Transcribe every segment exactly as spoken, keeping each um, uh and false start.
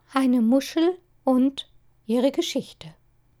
Eine Muschel und ihre Geschichte.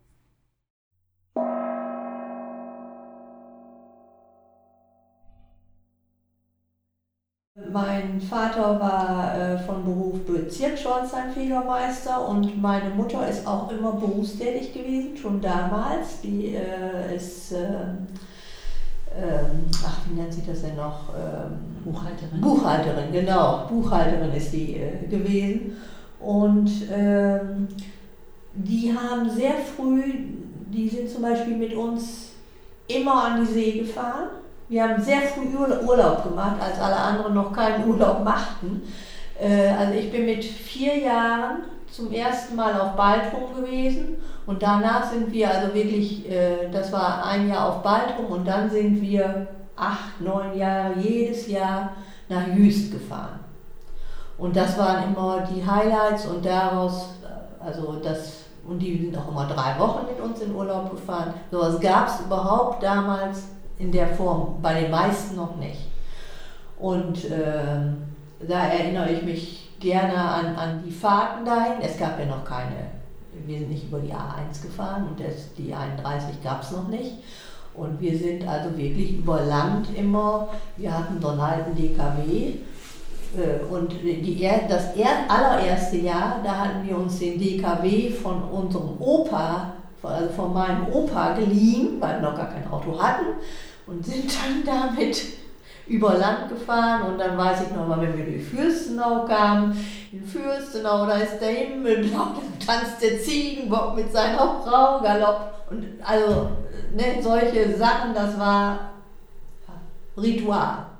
Mein Vater war äh, von Beruf Bezirksschornsteinfegermeister und meine Mutter ist auch immer berufstätig gewesen, schon damals. Die äh, ist, ähm, ähm, ach, wie nennt sich das denn noch? Ähm, Buchhalterin. Buchhalterin, genau. Buchhalterin ist die äh, gewesen. Und ähm, die haben sehr früh, die sind zum Beispiel mit uns immer an die See gefahren. Wir haben sehr früh Urlaub gemacht, als alle anderen noch keinen Urlaub machten. Also ich bin mit vier Jahren zum ersten Mal auf Baltrum gewesen und danach sind wir also wirklich, das war ein Jahr auf Baltrum und dann sind wir acht, neun Jahre jedes Jahr nach Jüst gefahren. Und das waren immer die Highlights und daraus, also das, und die sind auch immer drei Wochen mit uns in Urlaub gefahren. So was gab es überhaupt damals in der Form, bei den meisten noch nicht. Und äh, da erinnere ich mich gerne an, an die Fahrten dahin. Es gab ja noch keine, wir sind nicht über die A eins gefahren und das, die einunddreißig gab es noch nicht. Und wir sind also wirklich über Land immer, wir hatten so einen alten D K W äh, und die, das er, allererste Jahr, da hatten wir uns den D K W von unserem Opa, also von meinem Opa geliehen, weil wir noch gar kein Auto hatten. Und sind dann damit über Land gefahren und dann weiß ich noch mal, wenn wir in Fürstenau kamen, in Fürstenau, da ist der Himmel blau, da tanzt der Ziegenbock mit seiner Frau Galopp und also ne, solche Sachen, das war Ritual.